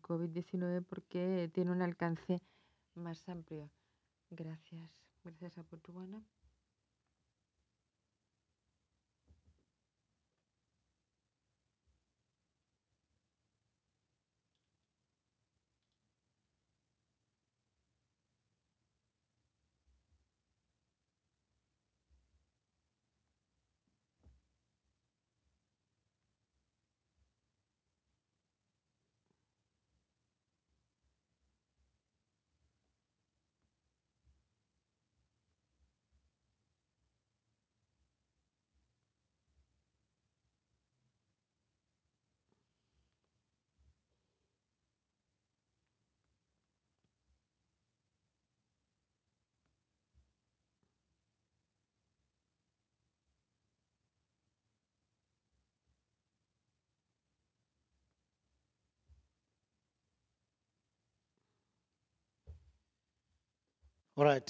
COVID-19 porque tiene un alcance más amplio. Gracias. Gracias a Botswana. All right.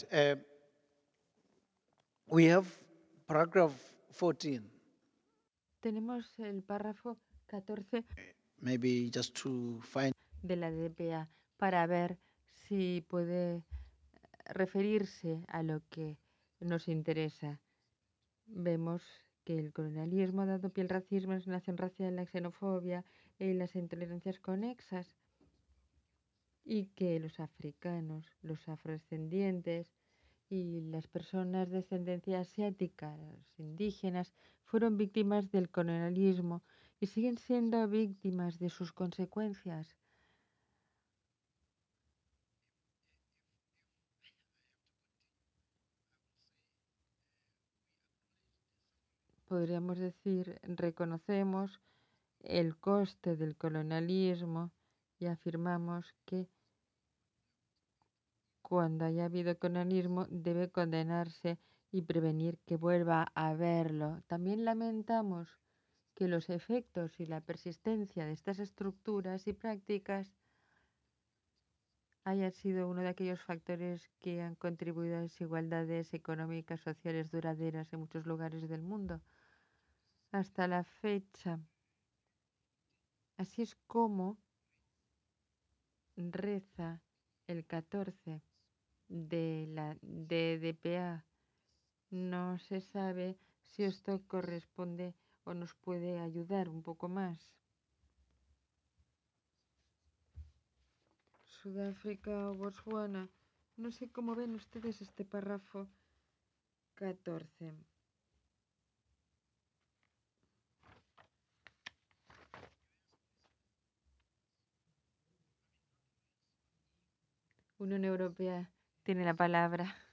We have paragraph 14. Tenemos el párrafo 14 Maybe just to find. de la DPA para ver si puede referirse a lo que nos interesa. Vemos que el colonialismo ha dado pie al racismo, la discriminación racial, la xenofobia y las intolerancias conexas, y que los africanos, los afrodescendientes y las personas de descendencia asiática, los indígenas, fueron víctimas del colonialismo y siguen siendo víctimas de sus consecuencias. Podríamos decir, reconocemos el coste del colonialismo y afirmamos que cuando haya habido colonialismo debe condenarse y prevenir que vuelva a haberlo. También lamentamos que los efectos y la persistencia de estas estructuras y prácticas haya sido uno de aquellos factores que han contribuido a desigualdades económicas, sociales duraderas en muchos lugares del mundo. Hasta la fecha. Así es como reza el 14 de la DDPA. No se sabe si esto corresponde o nos puede ayudar un poco más. Sudáfrica o Botswana. No sé cómo ven ustedes este párrafo 14. Unión Europea tiene la palabra.